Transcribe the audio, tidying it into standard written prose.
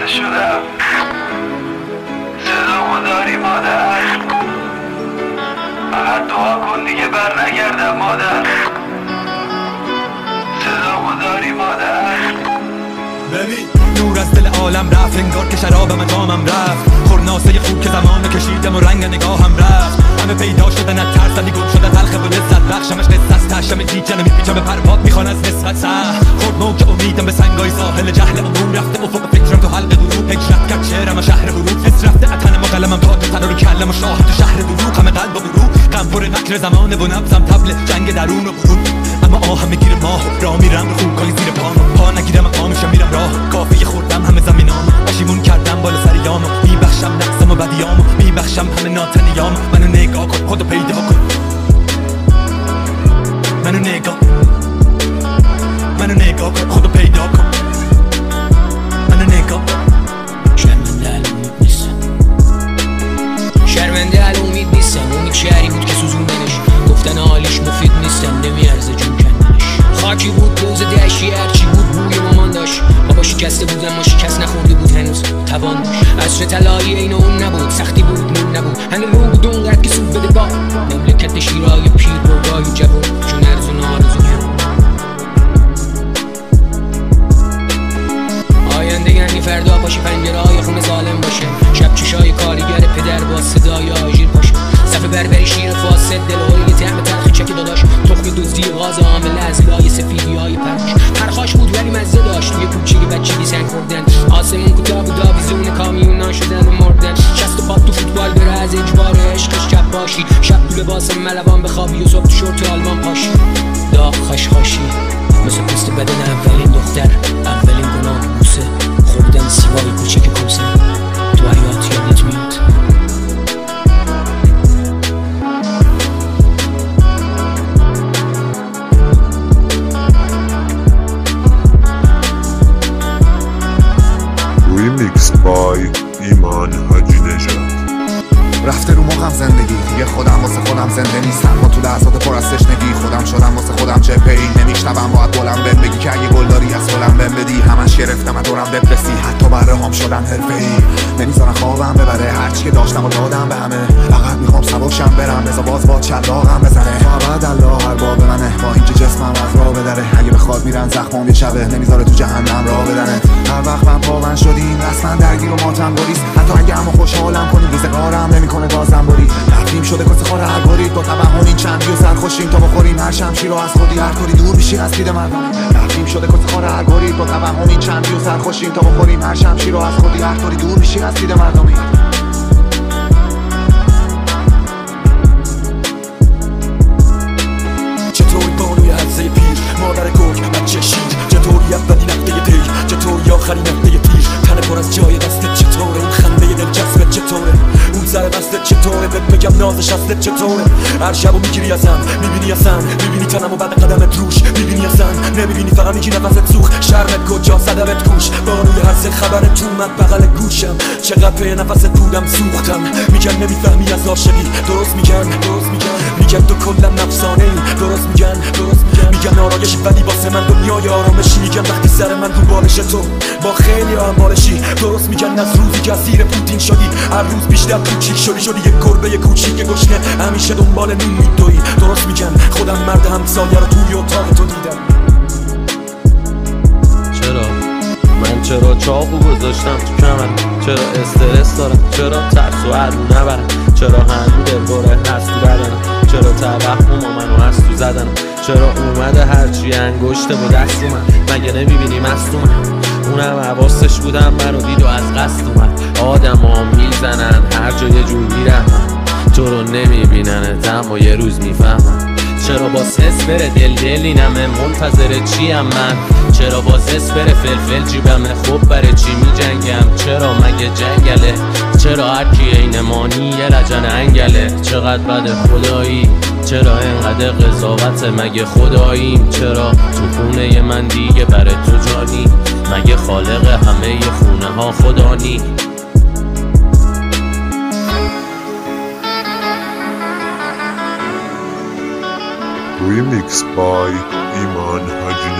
شدم صدامو داری مادر فقط دعا کن دیگه بر نگردم مادر صدامو داری مادر ببین نور از دل عالم رفت انگار که شرابم جامم رفت خورناسه خوب که زمانو کشیدم و رنگ نگاهم رفت همه پیدا شدن از ترس ولی گم شدن تلخ و لذت بخشمش قصه است تشم دیجنه میپیچم به پرباد میخوان از نسبت سخت خورد موج امیدم به سنگای ساحل جهل عموم رفته افق فکرم تو حلق غروب هجرت کرد شعرم و شهر غروب حس رفته اتنم و قلمم تاج تن رو کلم و شاه تو شهر دروغ همه قلب و غروب غم پر نکر زمانه و نبضم طبل جنگ درون و برون اما آهم میگیره ماه راه میرم رو خوکای زیر پا نگیرم مقام میشم میرم راه کافی خوردم همه زمینام پشیمون کردم بالا سر یامو میبخشم نقصم و بدیامو میبخشم همه ناتنیامو منو نگاه کن خودو پیدا کن منو نگاه کن خودو پیدا کن منو نگاه شرمنده الان امید نیستم امید شهری بود که سوزوندنش گفتن حالیش مفید نیستم نمیارزه جون کندنش خاکی بود دوز دشتی هرچی بود بوی مامان داشت بابا شکسته بود اما شکست نخورده بود هنوز توان داشت عصر طلایی این اون نبود سختی بود نون نبود هنوز رو بود اونقدر که سود بده با مملکت شیرای پیر برگای جوون جون ارزون آرزو آینده یعنی فردا پاشه پنجره های خونه ظالم باشه شب چشای کارگر پدر با صدای آژیر پاشه صفحه بربری شیر فاسد دلهایی طعم تلخی چک داداش تخم دزدی غاز عامل از لای سفیدی های پرخاش بود ولی مزه داشت توی کوچه بچگی سنگ خوردن آسمون کوتاه بود آویزون کامیون شدن و مردن شست و پات تو فوتبال بره از اجبار عشقش چپ باشی شب تو لباس ملوان بخوابی و صبح تو شورت آلمان پاشی داغ خشخاشی مثل پوست بدن اولین دختر اولین گناه بوسه خوردن سیوای کوچه که کوسه تو حیات یادت میاد ریمیکس بای ایمان حاجی نژاد. رفته رو مخم زندگی دیگه خودم واسه خودم زنده نیستم ما تو لحظات پر از تشنگی خودم شدم واسه خودم جبهه‌ای نمیشنوم باید بلند بهم بگی که اگه گلداری از گلم بهم بدی همش گرفتم از دورم دپرسی حتی بره هم شدن حرفه‌ای نمیذارن خوابم ببره هرچی که داشتم و دادم به همه فقط میخوام سبکشم برم بذار باز با چلاقم بزنه ابد الله هر باب منه با اینکه جسمم از راه بدره اگه بخواد میرن زخمام یه شبه نمیذاره تو جهنم راه بدنه هر وقت من پاون شدیم رسما درگیر و ماتم گریز حتی اگه همو خوشحالم کنیم روزگارم نمیکنه بازم بری رفتیم شده کاسه خور هر باری با توهم این چندی و سرخوشیم تا بخوریم هر شمشیر رو از خودی هر طوری دور میشی از دید مردم رفتیم شده کاسه خور هر باری با توهم این چندی و سرخوشیم تا بخوریم هر شمشیر رو از خودی هر طوری دور میشی از دید مردمی چطوری بانوی حلزه پیر مادر گرگ بچه شیر چطوری اولی نقطه دی چطوری آخرین نقطه تیر تنه پر از جای دستت چطوره اون خنده دلچسبت چطوره اون سر دستت چطوره بهت بگم نازش اصلت چطوره هر شبو میگیری ازم میبینی اصلا میبینی تنمو بعد قدمت روش میبینی اصلا نمیبینی فقط میگی نفست سوخ شرمت کجا زدمت گوش بانوی هر خبرت اومد بغل گوشم چقدر پی نفست بودم سوختم میگن نمیفهمی از عاشقی درست میگن میگن تو کلا نفسانه ای درست میگن میگن آرایشی ولی واسه من دنیای آرامشی میگن وقتی سر من رو بالش تو با خیلی بالشی درست میگن از روزی که زیر پوتین شدی هر روز بیشتر کوچیک شدی یک گربه کوچیک گشنه همیشه دنبال نون میدوی درست میگن خودم مرد همسایه رو توی اتاق تو دیدم چرا چاقو گذاشتم تو کمرم چرا استرس دارم چرا ترس و عرو نبرم چرا هنو دلبره هست تو بدنم چرا توهم منو هست تو زدنم چرا اومده هرچی انگشته با دست من مگه نمیبینی مصدومم اونم حواسش بودم منو دید و از قصد اومد آدم ها میزنن هر جا یه جور میرم تو رو نمیبیننت اما یه روز میفهمم چرا باز حس بره دلینمه منتظر چیم من چرا باز حس بره فلفل جیبمه خب برای چی می جنگم چرا مگه جنگله چرا هرکی این مانی یه لجن انگله چقدر بده خدایی چرا اینقدر قضاوت مگه خداییم چرا تو خونه من دیگه برای تو جانی مگه خالق همه خونه ها خدانی ریمیکس بای ایمان حاجی